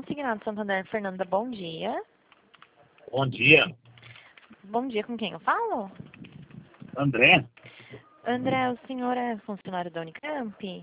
Consignado Santander, Fernanda, bom dia. Bom dia, Bom dia, com quem eu falo? André. André, o senhor é funcionário da Unicamp?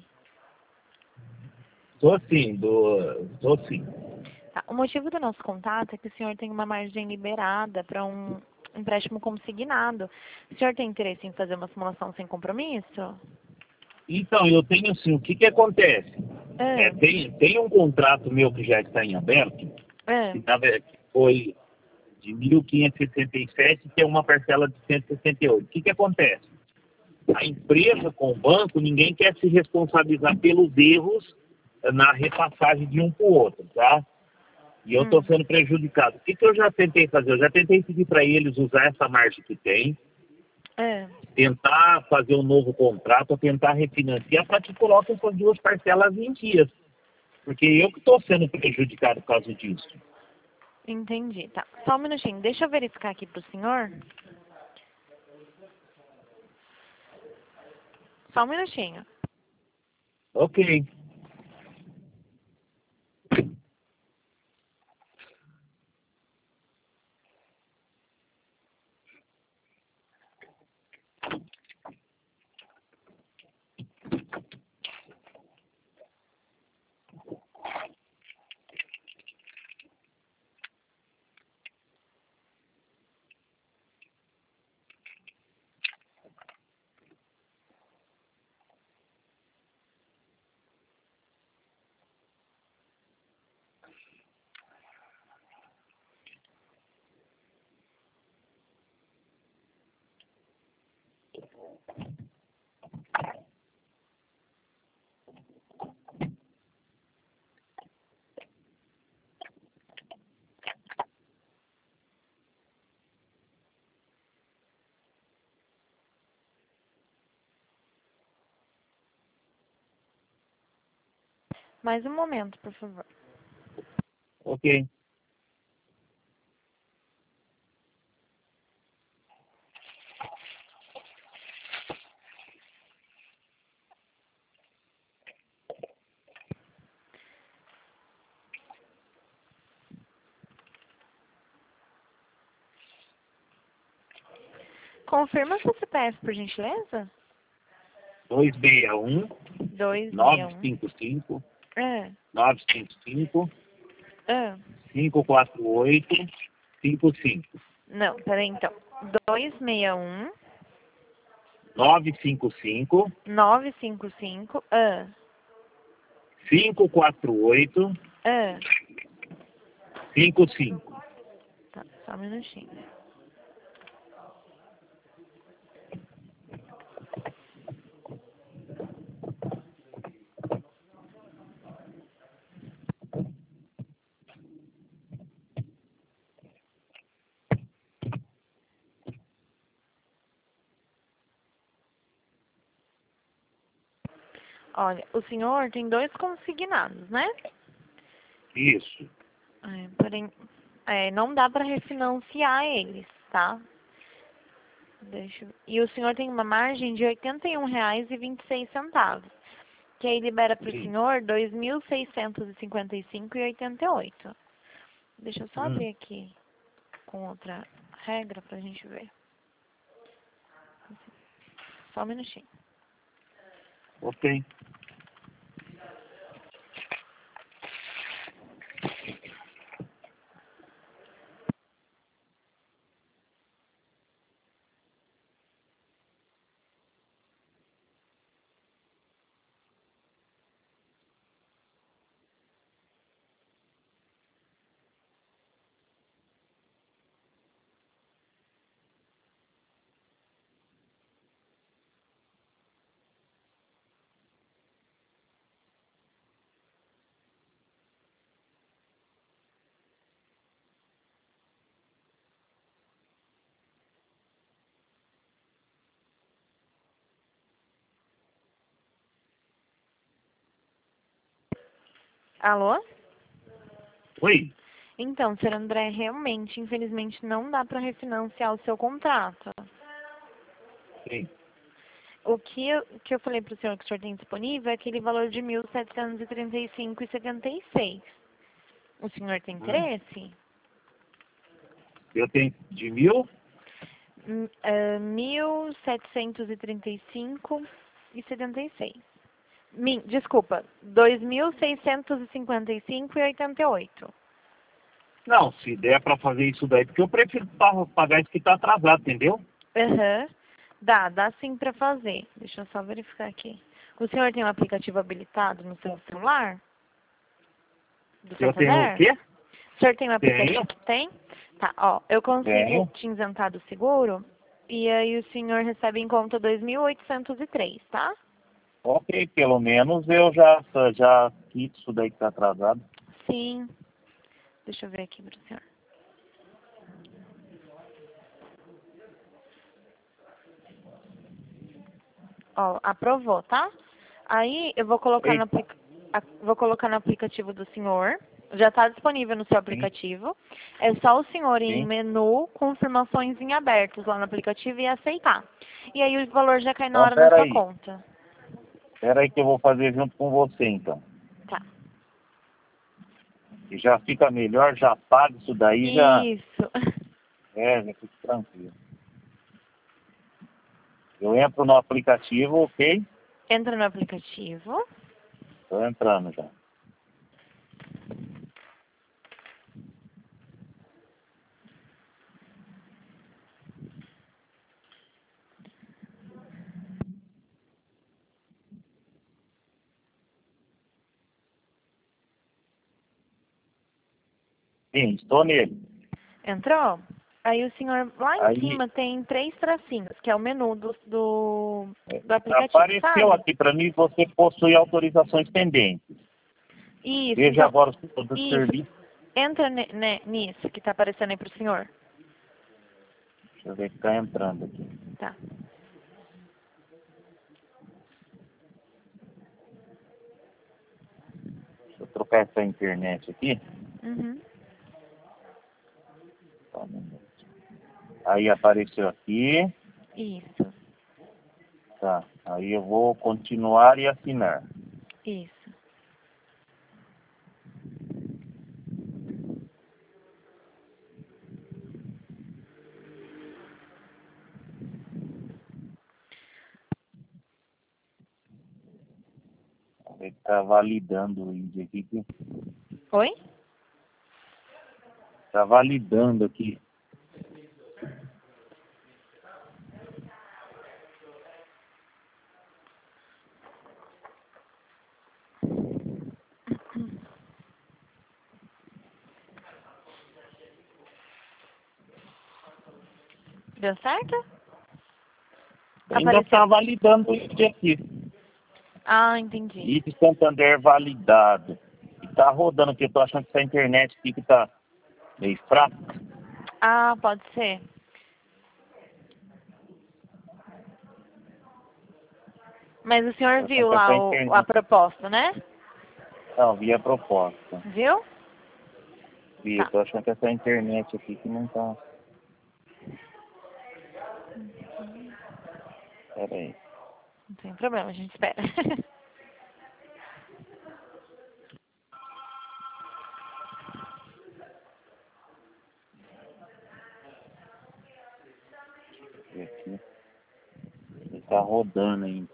Sou sim. Tá, o motivo do nosso contato é que o senhor tem uma margem liberada para um empréstimo consignado. O senhor tem interesse em fazer uma simulação sem compromisso? Então, eu tenho assim, o que acontece? Ah, Tem um contrato meu que já está em aberto, ah, que foi de 1.567, que é uma parcela de 168. O que acontece? A empresa com o banco, ninguém quer se responsabilizar pelos erros na repassagem de um para o outro, tá? E eu estou hum, sendo prejudicado. O que eu já tentei fazer? Eu já tentei pedir para eles usar essa margem que tem, ah. tentar fazer um novo contrato, ou tentar refinanciar para que coloquem essas duas parcelas em dias. Porque eu que estou sendo prejudicado por causa disso. Entendi. Tá, só um minutinho. Deixa eu verificar aqui pro senhor. Só um minutinho. Ok. Mais um momento, por favor. Ok. Confirma seu CPF, por gentileza? 261 261. 955 Ah, 955 ah. 548 55 Não, peraí então. 261 955 955. 548 Ah. 55. Tá, só um minutinho. Olha, o senhor tem dois consignados, né? Isso. Porém, não dá para refinanciar eles, tá? E o senhor tem uma margem de R$ 81,26, que aí libera para o Sim. senhor R$ 2.655,88. Deixa eu só Hum. abrir aqui com outra regra pra gente ver. Só um minutinho. Ok. Alô? Oi. Então, senhor André, realmente, infelizmente, não dá para refinanciar o seu contrato. Sim. O que eu falei para o senhor que o senhor tem disponível é aquele valor de 1.735,76. O senhor tem interesse? Eu tenho de 1.000? 1.735,76. Desculpa, 2.655,88. Não, se der para fazer isso daí, porque eu prefiro pagar isso que tá atrasado, entendeu? Aham. Dá sim para fazer. Deixa eu só verificar aqui. O senhor tem um aplicativo habilitado no seu celular? Do Eu tenho o Santander? quê? O senhor tem um aplicativo? Tenho. Tem? Tá, ó, eu consigo Tenho. te isentar do seguro e aí o senhor recebe em conta 2.803, tá? Ok, pelo menos eu já quito isso daí que tá atrasado. Sim. Deixa eu ver aqui pro senhor. Ó, aprovou, tá? Aí eu vou colocar Ei, vou colocar no aplicativo do senhor. Já está disponível no seu sim, aplicativo. É só o senhor ir em sim. menu, confirmações em abertos lá no aplicativo e aceitar. E aí o valor já cai na Então, hora na sua conta. pera aí que eu vou fazer junto com você, então. Tá. E já fica melhor, já paga isso daí, já Isso. já fica tranquilo. Eu entro no aplicativo, ok? Entra no aplicativo. Tô entrando já. Sim, estou nele. Entrou? Aí o senhor, lá em Aí cima, tem 3 tracinhos, que é o menu do aplicativo, apareceu sabe? aqui para mim, você possui autorizações pendentes. Isso, Veja então, agora os produtos de isso. serviço. Entra nisso que tá aparecendo aí pro senhor. Deixa eu ver que está entrando aqui. Tá. Deixa eu trocar essa internet aqui. Uhum. Só um minuto. Aí apareceu aqui. Isso, Tá. Aí eu vou continuar e assinar. isso. Ele está validando o ID aqui. Oi? Está validando aqui. Deu certo? Ainda Apareceu. está validando o ID aqui. Ah, entendi. ID Santander validado. E está rodando aqui. Eu estou achando que essa internet aqui que está meio fraca. Ah, pode ser. Mas o senhor Tô achando viu que essa lá a internet. proposta, né? Não, vi a proposta. Viu? Vi, eu Tá. tô achando que essa internet aqui que não tá. Pera aí. Não tem problema, a gente espera. Deixa eu ver aqui. Ele tá rodando ainda.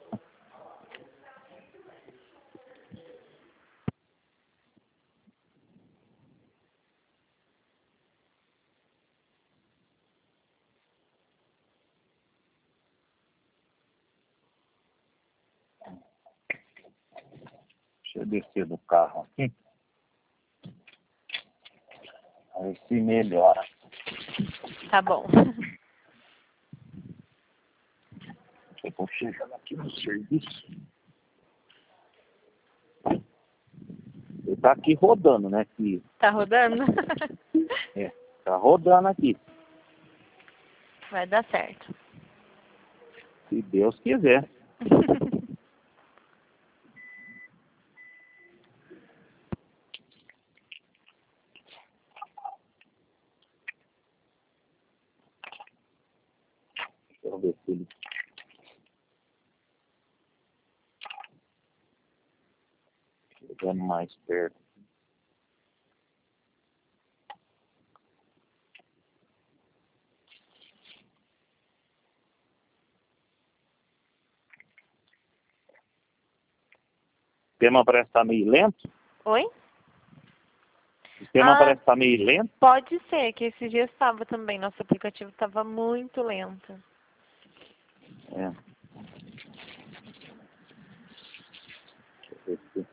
Deixa eu descer do carro aqui. A ver se melhora. Tá bom. Eu tô chegando aqui no serviço. Ele tá aqui rodando, né? Que, Tá rodando? tá rodando aqui. Vai dar certo. Se Deus quiser. Deixa eu ver se ele. Chegando mais perto. sistema parece estar meio lento. Oi? O sistema parece estar meio lento. Pode ser, que esses dias estava também. Nosso aplicativo estava muito lento. É. Deixa eu ver aqui.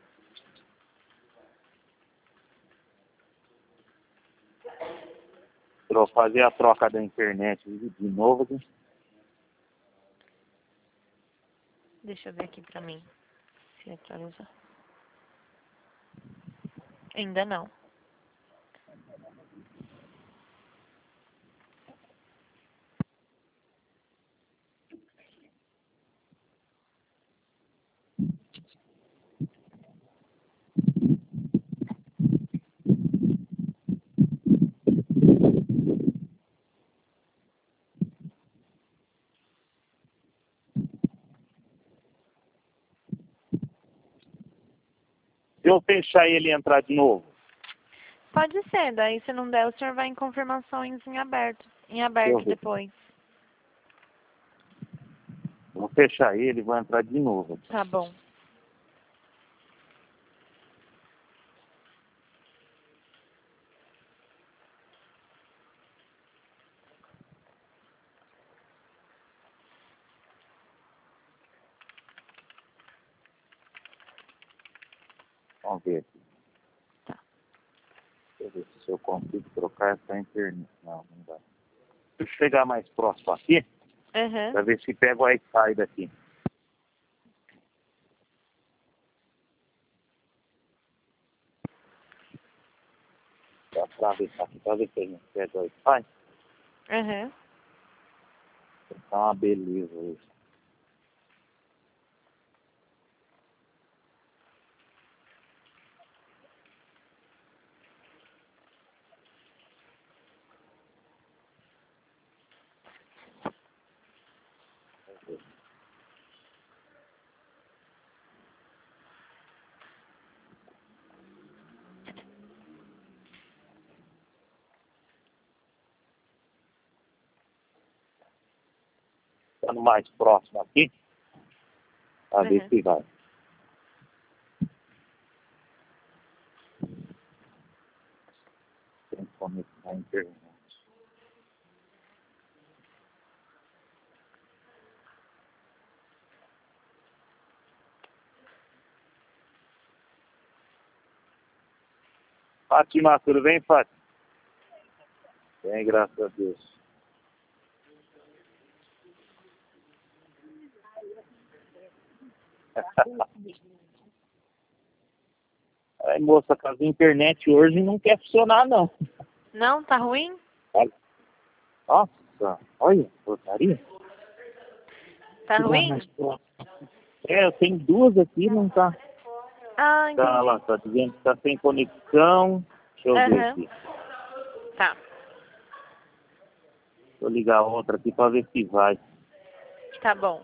Vou fazer a troca da internet de novo aqui. Deixa eu ver aqui pra mim. Se atualizar. Ainda não. Se eu fechar ele e entrar de novo. Pode ser, daí se não der, o senhor vai em confirmações em aberto. Em aberto depois. Vou fechar ele e vou entrar de novo. Tá bom. Vamos ver aqui. Tá. Deixa eu ver se eu consigo trocar essa internet. Não, não dá. Deixa eu chegar mais próximo aqui, para ver se pega o Wi-Fi daqui. Para atravessar aqui, para ver se a gente pega o Wi-Fi. Tá uma beleza isso. Ficando mais próximo aqui, para ver se vai. Tem que conectar a internet. Fátima, tudo bem, Fátima? Bem, graças a Deus. Aí, moça, a internet hoje não quer funcionar, não. Não? Tá ruim? Nossa, olha, porcaria. Tá ruim? Eu tenho duas aqui, não tá. Ah, entendi. Tá lá, tá dizendo que tá sem conexão. Deixa eu ver aqui. Tá. Deixa eu ligar outra aqui para ver se vai. Tá bom.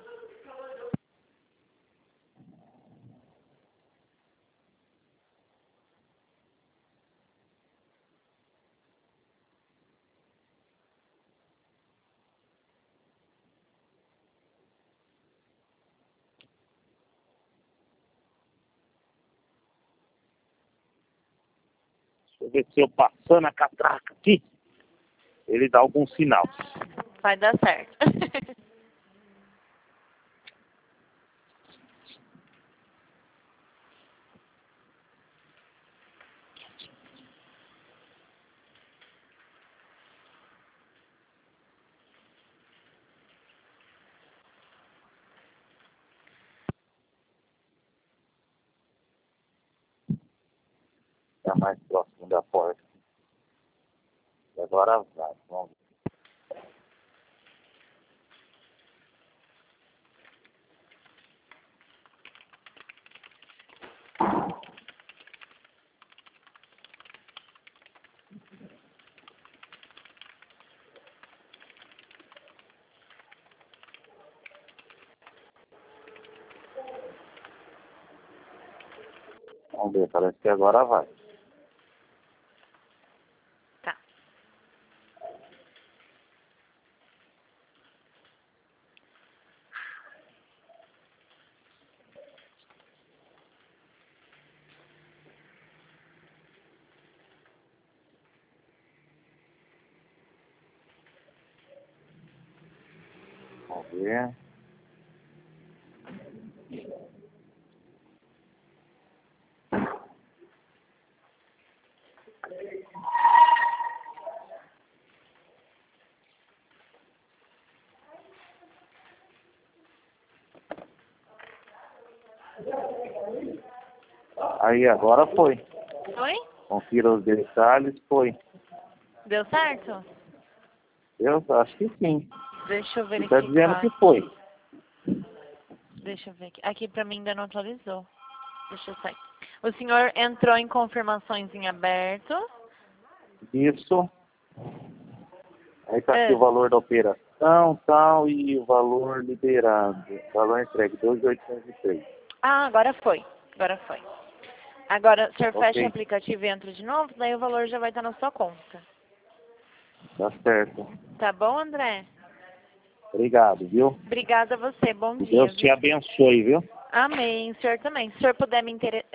Deixa eu ver se eu passando a catraca aqui, ele dá algum sinal. Vai dar certo. Tá mais próximo da porta. E agora vai. Vamos ver. Vamos ver, parece que agora vai. Tá. Vamos ver. Aí, agora foi. Foi? Confira os detalhes, foi. Deu certo? Eu acho que sim. Deixa eu Ele tá dizendo verificar. que foi. Deixa eu ver aqui. Aqui pra mim ainda não atualizou. Deixa eu sair. O senhor entrou em confirmações em aberto. Isso. Aí tá aqui o valor da operação, tal, e o valor liberado. Valor entregue, 2.803. Ah, agora foi. Agora foi. Agora, o senhor fecha Ok. o aplicativo e entra de novo, daí o valor já vai estar na sua conta. Tá certo. Tá bom, André? Obrigado, viu? Obrigada a você. Bom Que dia, Deus te viu? abençoe, viu? Amém. O senhor também. Se o senhor puder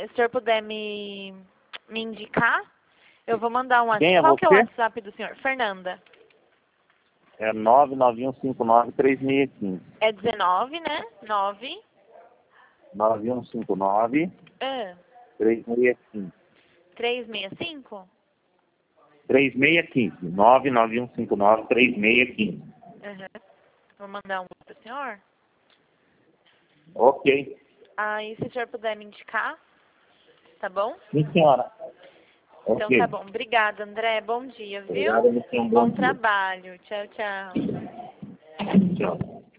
me indicar, eu vou mandar um WhatsApp. Quem é Qual que é o você? WhatsApp do senhor? Fernanda. É 991593615. É 19, né? 9. 9159 Ah, 3615. 365? 3615. 99159 3615. Uhum. Vou mandar um pro senhor. Ok. Aí, se o senhor puder me indicar, tá bom? Sim, senhora. Então Ok. tá bom. Obrigada, André. Bom dia, viu? Obrigado, você. Um Bom bom dia. trabalho. Tchau, tchau. Tchau.